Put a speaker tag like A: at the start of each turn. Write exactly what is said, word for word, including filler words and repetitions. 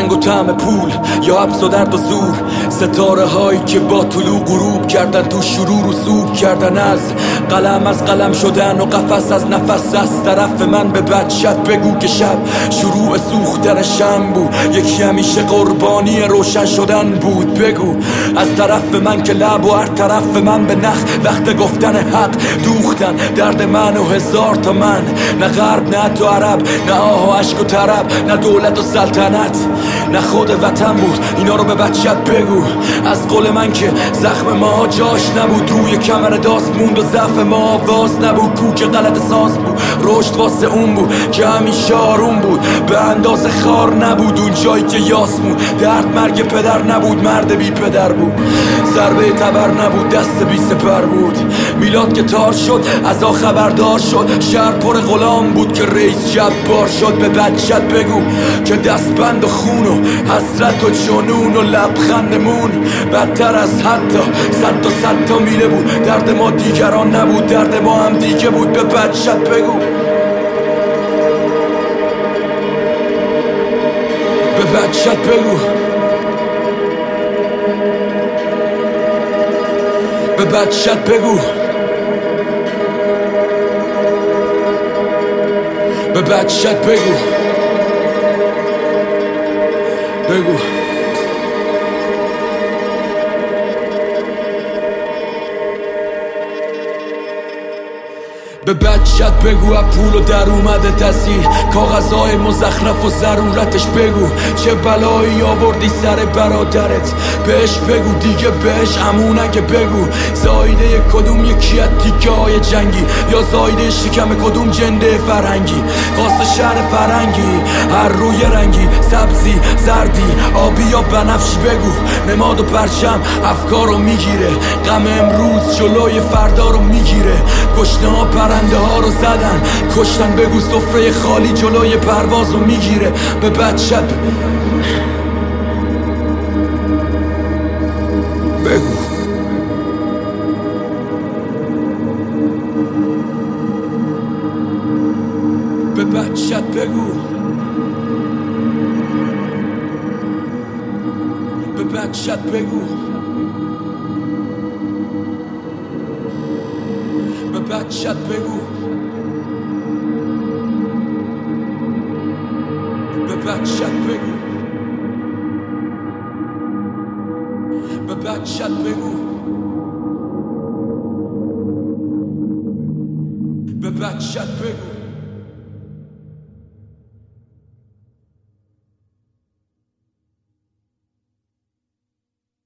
A: رنگ و طعم پول یا حبس و درد و زور، ستاره هایی که با طلوع غروب کردن تو شروع رسوب کردن، از قلم از قلم شدن و قفس از نفس. از طرف من به بچت بگو که شب شروع سوختن شم بود، یکی همیشه قربانی روشن شدن بود. بگو از طرف من که لب و هر طرف من به نخ وقت گفتن حق دوختن درد من و هزار تا من. نه غرب نه تو عرب، نه آه و عشق و طرب، نه دولت و سلطنت، نه خود وطن بود. اینا رو به بچت بگو از قول من که زخم ما جاش نبود، روی کمر داست موند و ضعف ما آواز نبود. کوک غلط ساز بود، رشد واسه اون بود که همیشه آروم بود، به اندازه خار نبود اون جایی که یاسمون. درد مرگ پدر نبود، مرد بی پدر بود، ضربه تبر نبود، دست بی سپر بود. میلاد که تار شد از آ خبردار شد، شهر پر غلام بود که رئیس جبار شد. به بچت بگو که دستبند و خون و حسرت و جنون و لبخندمون بدتر از حتی صد تا صد تا میله بود. درد ما دیگران نبود، درد ما هم دیگه بود. به بچت بگو، به بچت بگو، به بچت بگو، به بچت بگو، بگو. به بچت بگو از پول و در اومده تصیح، کاغذهای مزخرف و ضرورتش بگو. چه بلایی آوردی سر برادرت بهش بگو، دیگه بهش امون اگه بگو. زایده کدوم یکی از تیکه های جنگی، یا زایده شکم کدوم جنده فرهنگی. واسه شهر فرهنگی هر روی رنگی، سبزی زردی آبی یا بنفشی بگو. نماد و پرچم افکارو میگیره، غم امروز جلوی فردا رو میگیره. گشنه ها پرنده ها رو زدن کشتن، بگو سفره خالی جلوی پرواز رو میگیره. به بچت بگو، به بچت بگو، به بچت بگو، به بچت بگو، به بچت بگو، به بچت بگو، به بچت بگو.